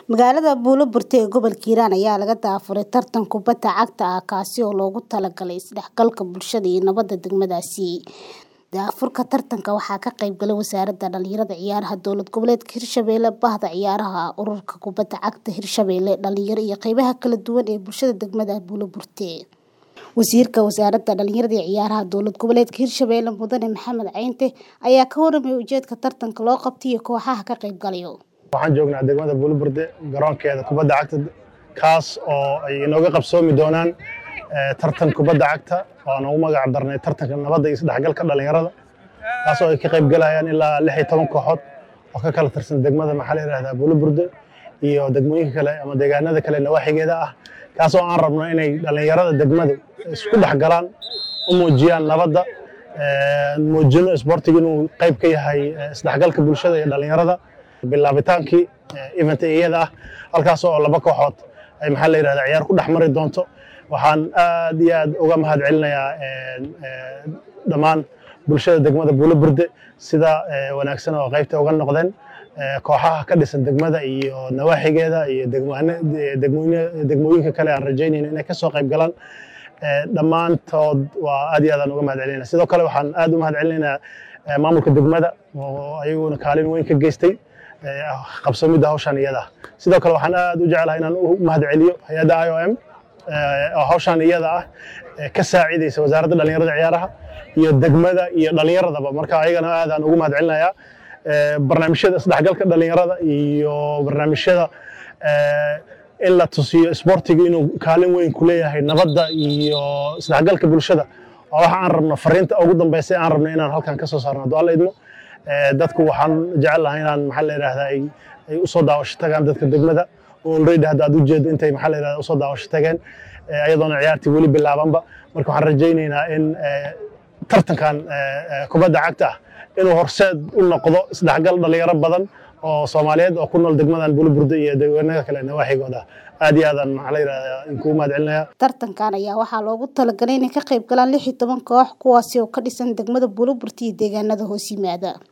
Magaalada Buuloburti ee gobolka Hiiraan ayaa laga daafuray tartan kubadda cagta ah kaasi oo loogu talagalay isdhexgalka bulshada iyo nabadda degmadaasi. Daafurka tartanka waxaa ka qayb galay Wasaaradda Dhalinyarada Ciyaaraha Dowlad Goboleedka Hirshabelle, Bahda Ciyaaraha, Ururka Kubadda Cagta Hirshabelle, dhalinyaro iyo qaybaha kala duwan ee bulshada degmada Buuloburti. Wasiirka Wasaaradda Dhalinyarada Ciyaaraha Dowlad Goboleedka Hirshabelle, Mudane Maxamed Cayinte ayaa ka warramay ujeedka tartanka loo qabtay iyo kooxaha ka qayb galaya. waxaan joognaa degmada Buuloburti garoonkeeda kubadda cagta kaas oo ay inooga qabsoomi doonaan tartan kubadda cagta oo aan ugu magac darnay tartanka nabadda iyo isdhexgalka dhalinyarada kaas oo ay ka qayb galayaan ilaa 16 kooxood oo ka kala tirsan degmada maxaa la yiraahdaa Buuloburti iyo degmooyinka kale ama deegaanada kale nawaaxigeeda ah kaas oo aan rabno inay dhalinyarada degmada isku dhexgalaan u muujiyaan nabadda muujino isboortiga inuu qayb ka yahay isdhexgalka bulshada iyo dhalinyarada bilaabitaankii event iyada ah halkaas oo laba kooxood ay maxaa la yiraahdaa ciyaar ku dhaxmari doonto waxaan aad iyo aad uga mahad celinayaa dhammaan bulshada degmada Buuloburti sida wanaagsan oo qaybta uga noqdeen kooxaha ka dhisan degmada iyo nawaaxigeeda iyo degmooyinka kale aan rajaynayno inay ka soo qayb galaan dhammaantood waa aad iyo aad aan uga mahad celinayaa sidoo kale waxaan aad u mahad celinayaa maamulka degmada oo ayaguna kaalin weyn ka geystay qabsoomidda hawshan iyada ah sidoo kale waxaan aad u jecelahay inaan u mahad celiyo hay'adda IOM oo hawshan iyada ah ka saacidaysa wasaaradda dhalinyarada ciyaaraha iyo degmada iyo dhalinyaradaba marka ayagana aad aan ugu mahad celinayaa barnaamijyada isdhexgalka dhalinyarada iyo barnaamijyada in la tusiyo isboortiga inuu kaalin weyn ku leeyahay nabadda iyo isdhexgalka bulshada oo waxa aan rabno fariinta ugu dambeysay aan rabno inaan halkan ka soo saarno haddii alla idmo dadku waxaan jecelahay inaan maxaa la yiraahdaa ay u soo daawasho tagaan dadka degmada oo already hadda aad u jeedo intay maxaa la yiraahdaa u soo daawasho tageen ayadoona ciyaartii weli bilaabanba marka waxaan rajaynaynaa in tartankan kubadda cagta ah inuu horseed u noqdo isdhexgal dhalinyaro badan oo Soomaaliyeed oo ku nool degmadan Buuloburti iyo deegaanada kale nawaaxigooda aad iyo aad aan maxaa la yiraahdaa in ku mahad celinayaa tartankan ayaa waxaa loogu talagalay inay ka qayb galaan 16 koox kuwaasi oo ka dhisan degmada Buuloburti iyo deegaanada hoos yimaada.